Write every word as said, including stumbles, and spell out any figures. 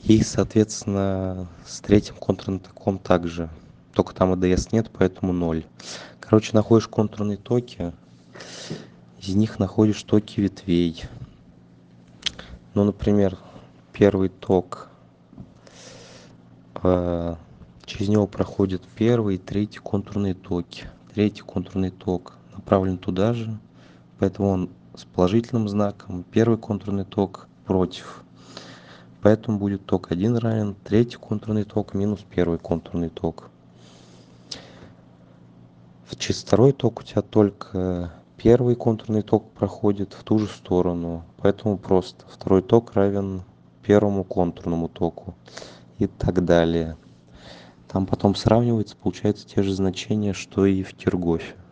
И, соответственно, с третьим контурным током также. Только там АДС нет, поэтому ноль. Короче, находишь контурные токи, из них находишь токи ветвей. Ну, например, первый ток, э, через него проходят первый и третий контурные токи. Третий контурный ток направлен туда же, поэтому он с положительным знаком. Первый контурный ток против. Поэтому будет ток один равен третий контурный ток минус первый контурный ток. Через второй ток у тебя только первый контурный ток проходит в ту же сторону. Поэтому просто второй ток равен первому контурному току. И так далее. Там потом сравнивается, получается те же значения, что и в Киргофе.